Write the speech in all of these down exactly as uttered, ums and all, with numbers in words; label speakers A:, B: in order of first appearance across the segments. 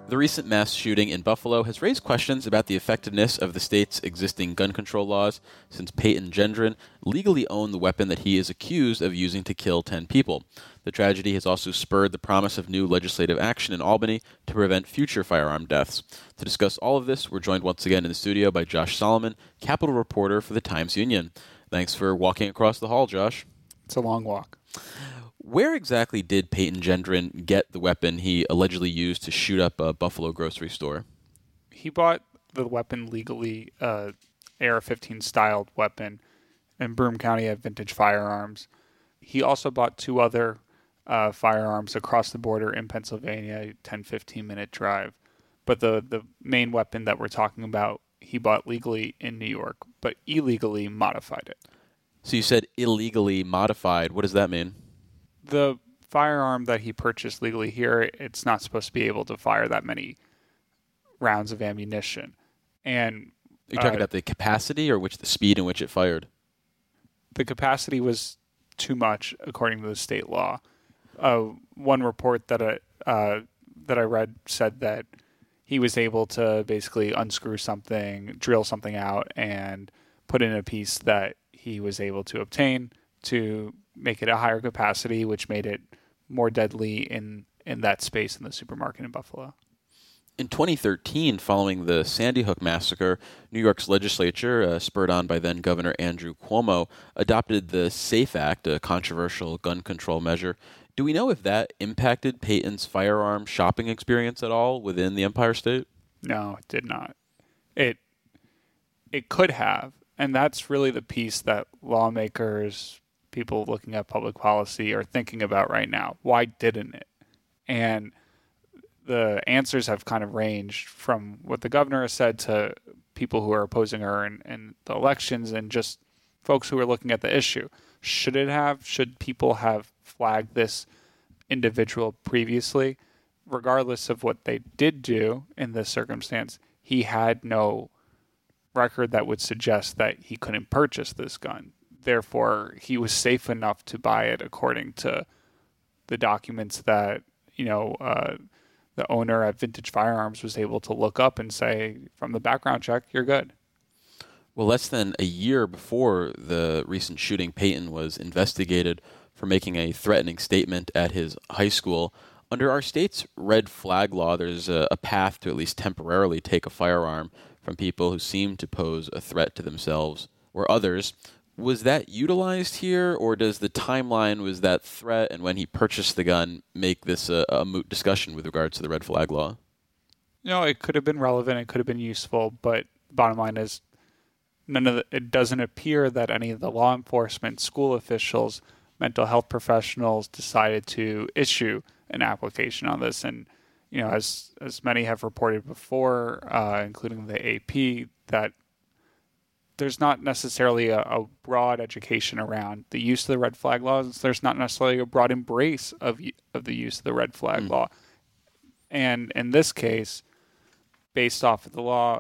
A: The recent mass shooting in Buffalo has raised questions about the effectiveness of the state's existing gun control laws, since Peyton Gendron legally owned the weapon that he is accused of using to kill ten people. The tragedy has also spurred the promise of new legislative action in Albany to prevent future firearm deaths. To discuss all of this, we're joined once again in the studio by Josh Solomon, Capitol reporter for the Times-Union. Thanks for walking across the hall, Josh.
B: It's a long walk.
A: Where exactly did Peyton Gendron get the weapon he allegedly used to shoot up a Buffalo grocery store?
B: He bought the weapon legally, uh, A R fifteen styled weapon in Broome County at Vintage Firearms. He also bought two other uh, firearms across the border in Pennsylvania, a ten, fifteen minute drive. But the, the main weapon that we're talking about, he bought legally in New York, but illegally modified it.
A: So you said illegally modified. What does that mean?
B: The firearm that he purchased legally here, it's not supposed to be able to fire that many rounds of ammunition. And
A: Are you talking
B: uh,
A: about the capacity or which the speed in which it fired?
B: The capacity was too much, according to the state law. Uh, one report that I, uh, that I read said that he was able to basically unscrew something, drill something out, and put in a piece that he was able to obtain to make it a higher capacity, which made it more deadly in, in that space in the supermarket in Buffalo.
A: In twenty thirteen, following the Sandy Hook massacre, New York's legislature, uh, spurred on by then-Governor Andrew Cuomo, adopted the SAFE Act, a controversial gun control measure. Do we know if that impacted Peyton's firearm shopping experience at all within the Empire State?
B: No, it did not. It it could have, and that's really the piece that lawmakers, people looking at public policy, are thinking about right now. Why didn't it? And the answers have kind of ranged from what the governor has said to people who are opposing her in, in the elections and just folks who are looking at the issue. Should it have? Should people have flagged this individual previously? Regardless of what they did do in this circumstance, he had no record that would suggest that he couldn't purchase this gun. Therefore, he was safe enough to buy it according to the documents that, you know, uh, the owner at Vintage Firearms was able to look up and say, from the background check, you're good.
A: Well, less than a year before the recent shooting, Peyton was investigated for making a threatening statement at his high school. Under our state's red flag law, there's a, a path to at least temporarily take a firearm from people who seem to pose a threat to themselves or others. Was that utilized here, or does the timeline was that threat and when he purchased the gun make this a, a moot discussion with regards to the red flag law?
B: You know, it could have been relevant, it could have been useful, but bottom line is none of the, it doesn't appear that any of the law enforcement, school officials, mental health professionals decided to issue an application on this. And, you know, as as many have reported before, uh, including the A P, that there's not necessarily a, a broad education around the use of the red flag laws. There's not necessarily a broad embrace of of the use of the red flag mm. law. And in this case, based off of the law,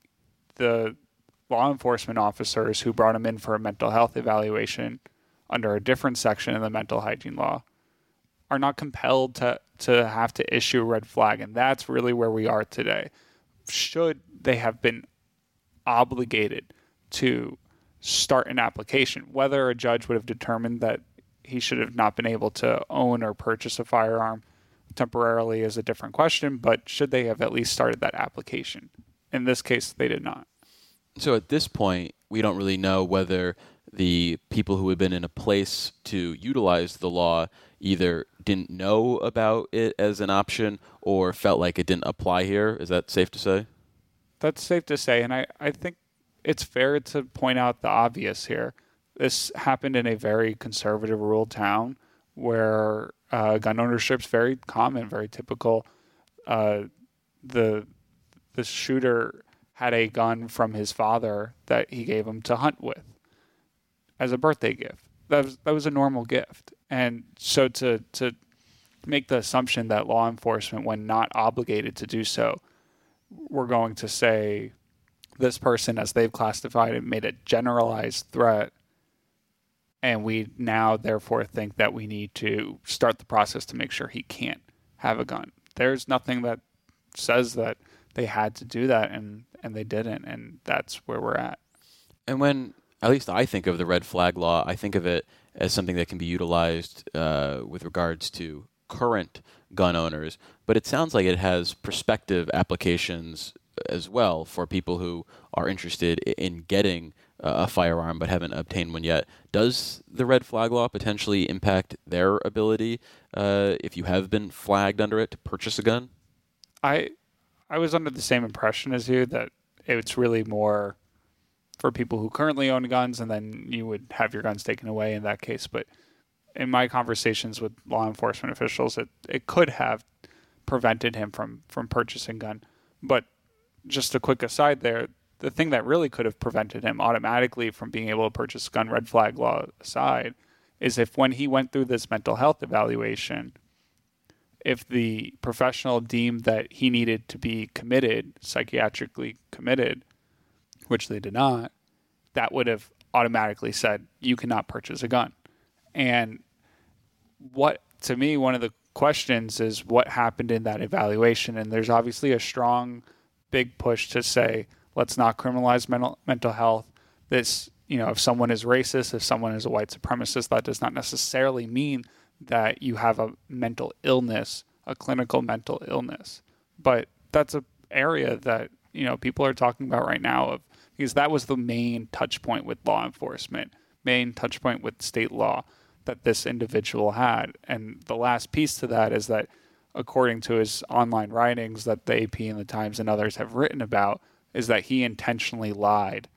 B: the law enforcement officers who brought him in for a mental health evaluation under a different section of the mental hygiene law are not compelled to, to have to issue a red flag. And that's really where we are today. Should they have been obligated to start an application, whether a judge would have determined that he should have not been able to own or purchase a firearm temporarily is a different question, but should they have at least started that application? In this case, they did not.
A: So at this point, we don't really know whether the people who had been in a place to utilize the law either didn't know about it as an option or felt like it didn't apply here. Is that safe to say?
B: That's safe to say, and I, I think it's fair to point out the obvious here. This happened in a very conservative rural town where uh, gun ownership is very common, very typical. Uh, the the shooter had a gun from his father that he gave him to hunt with as a birthday gift. That was that was a normal gift. And so to to make the assumption that law enforcement, when not obligated to do so, we're going to say this person, as they've classified it, made a generalized threat, and we now therefore think that we need to start the process to make sure he can't have a gun. There's nothing that says that they had to do that, and, and they didn't, and that's where we're at.
A: And when, at least I think of the red flag law, I think of it as something that can be utilized uh, with regards to current gun owners, but it sounds like it has prospective applications as well for people who are interested in getting a firearm but haven't obtained one yet. Does the red flag law potentially impact their ability, uh, if you have been flagged under it, to purchase a gun?
B: I I was under the same impression as you, that it's really more for people who currently own guns, and then you would have your guns taken away in that case. But in my conversations with law enforcement officials, it, it could have prevented him from, from purchasing gun. But just a quick aside there, the thing that really could have prevented him automatically from being able to purchase a gun, red flag law aside, is if when he went through this mental health evaluation, if the professional deemed that he needed to be committed, psychiatrically committed, which they did not, that would have automatically said, you cannot purchase a gun. And what, to me, one of the questions is what happened in that evaluation. And there's obviously a strong, big push to say, let's not criminalize mental mental health. This, you know, if someone is racist, if someone is a white supremacist, that does not necessarily mean that you have a mental illness, a clinical mental illness. But that's an area that, you know, people are talking about right now, of because that was the main touch point with law enforcement, main touch point with state law that this individual had. And the last piece to that is that, according to his online writings that the A P and the Times and others have written about, is that he intentionally lied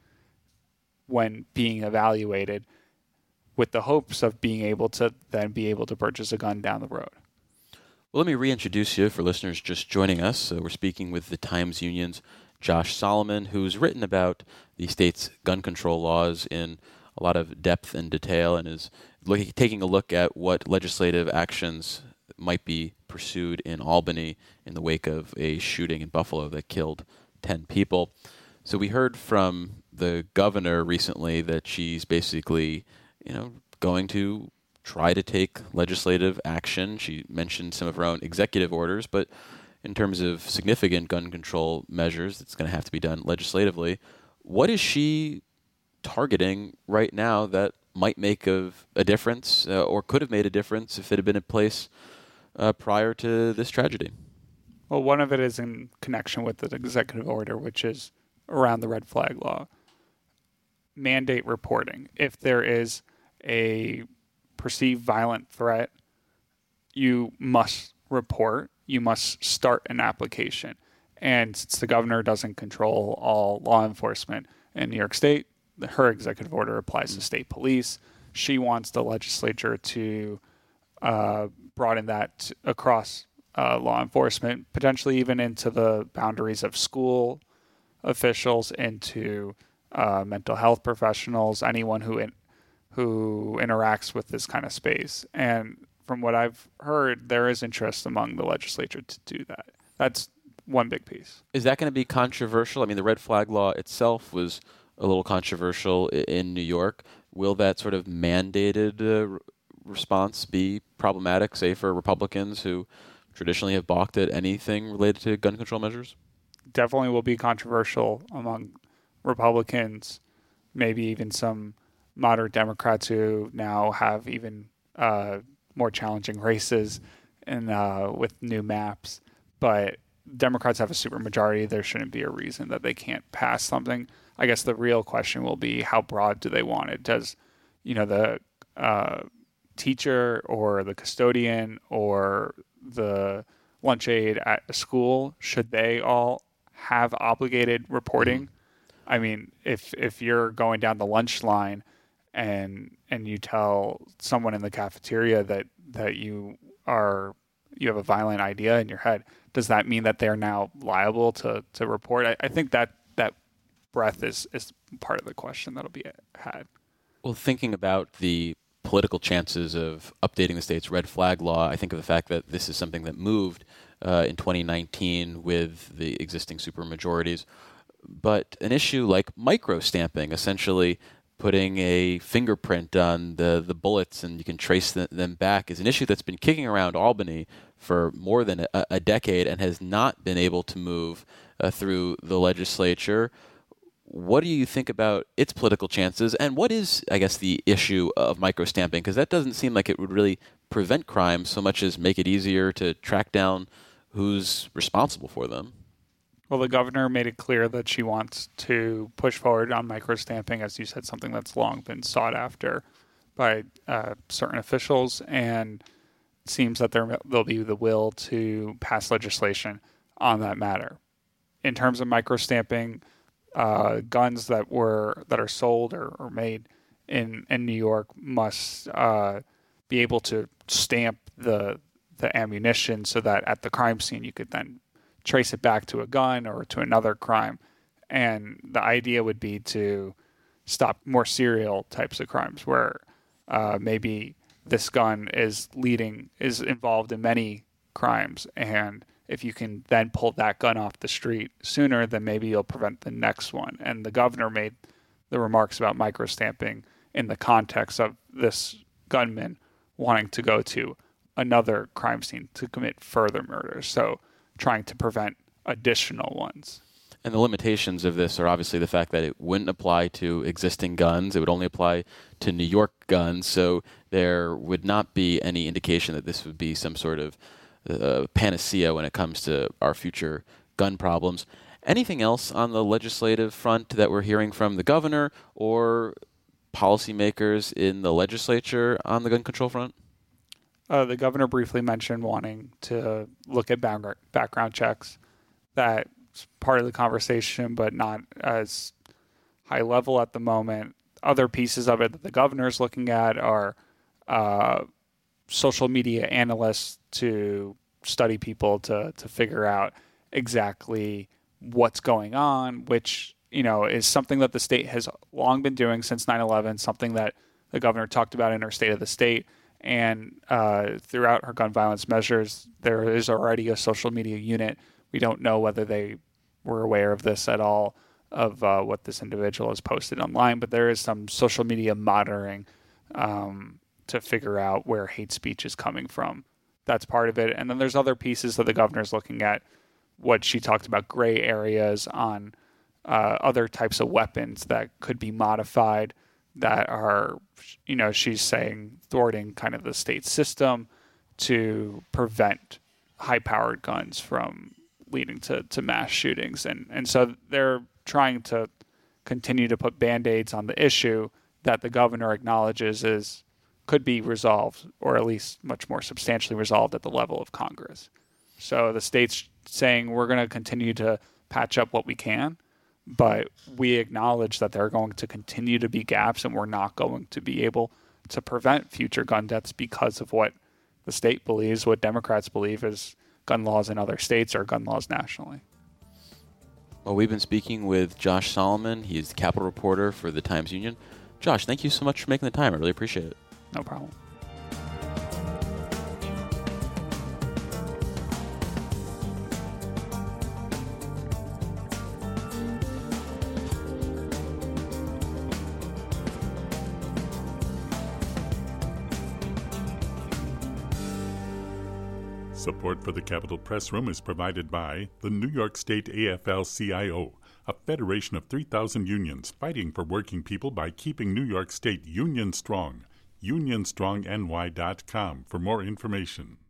B: when being evaluated with the hopes of being able to then be able to purchase a gun down the road.
A: Well, let me reintroduce you for listeners just joining us. So we're speaking with the Times Union's Josh Solomon, who's written about the state's gun control laws in a lot of depth and detail, and is looking, taking a look at what legislative actions might be pursued in Albany in the wake of a shooting in Buffalo that killed ten people. So we heard from the governor recently that she's basically, you know, going to try to take legislative action. She mentioned some of her own executive orders, but in terms of significant gun control measures, it's going to have to be done legislatively. What is she targeting right now that might make a, a difference, uh, or could have made a difference if it had been in place uh, prior to this tragedy?
B: Well, one of it is in connection with the executive order, which is around the red flag law. Mandate reporting. If there is a perceived violent threat, you must report. You must start an application. And since the governor doesn't control all law enforcement in New York State, her executive order applies to state police. She wants the legislature to uh, broaden that across uh, law enforcement, potentially even into the boundaries of school officials, into uh, mental health professionals, anyone who in, who interacts with this kind of space. And from what I've heard, there is interest among the legislature to do that. That's one big piece.
A: Is that going to be controversial? I mean, the red flag law itself was a little controversial in New York. Will that sort of mandated uh, response be problematic, say, for Republicans who traditionally have balked at anything related to gun control measures?
B: Definitely will be controversial among Republicans, maybe even some moderate Democrats who now have even uh, more challenging races and uh, with new maps. But Democrats have a supermajority. There shouldn't be a reason that they can't pass something. I guess the real question will be, how broad do they want it? Does, you know, the uh, teacher or the custodian or the lunch aide at a school, should they all have obligated reporting? Mm-hmm. I mean, if if you're going down the lunch line and and you tell someone in the cafeteria that, that you are you have a violent idea in your head, does that mean that they're now liable to, to report? I, I think that that breadth is, is part of the question that'll be had.
A: Well, thinking about the political chances of updating the state's red flag law, I think of the fact that this is something that moved uh, in twenty nineteen with the existing supermajorities. But an issue like micro-stamping, essentially putting a fingerprint on the, the bullets and you can trace the, them back, is an issue that's been kicking around Albany for more than a, a decade and has not been able to move uh, through the legislature. What do you think about its political chances, and what is, I guess, the issue of microstamping? Because that doesn't seem like it would really prevent crime so much as make it easier to track down who's responsible for them.
B: Well, the governor made it clear that she wants to push forward on microstamping, as you said, something that's long been sought after by uh, certain officials, and it seems that there there'll be the will to pass legislation on that matter. In terms of microstamping, uh, guns that were that are sold or, or made in, in New York must uh, be able to stamp the the ammunition so that at the crime scene you could then trace it back to a gun or to another crime. And the idea would be to stop more serial types of crimes where uh, maybe this gun is leading, is involved in many crimes. And if you can then pull that gun off the street sooner, then maybe you'll prevent the next one. And the governor made the remarks about microstamping in the context of this gunman wanting to go to another crime scene to commit further murders. So trying to prevent additional ones.
A: And the limitations of this are obviously the fact that it wouldn't apply to existing guns. It would only apply to New York guns. So there would not be any indication that this would be some sort of uh, panacea when it comes to our future gun problems. Anything else on the legislative front that we're hearing from the governor or policymakers in the legislature on the gun control front?
B: Uh, the governor briefly mentioned wanting to look at background background checks. That's part of the conversation, but not as high level at the moment. Other pieces of it that the governor is looking at are uh, social media analysts to study people to to figure out exactly what's going on, which, you know, is something that the state has long been doing since nine eleven, something that the governor talked about in her State of the State. And uh, throughout her gun violence measures, there is already a social media unit. We don't know whether they were aware of this at all, of uh, what this individual has posted online, but there is some social media monitoring um, to figure out where hate speech is coming from. That's part of it. And then there's other pieces that the governor's looking at, what she talked about, gray areas on uh, other types of weapons that could be modified, that are, you know, she's saying thwarting kind of the state system to prevent high-powered guns from leading to, to mass shootings. And, and so they're trying to continue to put Band-Aids on the issue that the governor acknowledges is could be resolved, or at least much more substantially resolved at the level of Congress. So the state's saying we're going to continue to patch up what we can, but we acknowledge that there are going to continue to be gaps, and we're not going to be able to prevent future gun deaths because of what the state believes, what Democrats believe is gun laws in other states or gun laws nationally.
A: Well, we've been speaking with Josh Solomon. He's the Capitol reporter for the Times-Union. Josh, thank you so much for making the time. I really appreciate it.
B: No problem.
C: Support for the Capitol Press Room is provided by the New York State A F L C I O, a federation of three thousand unions fighting for working people by keeping New York State union strong. union strong N Y dot com for more information.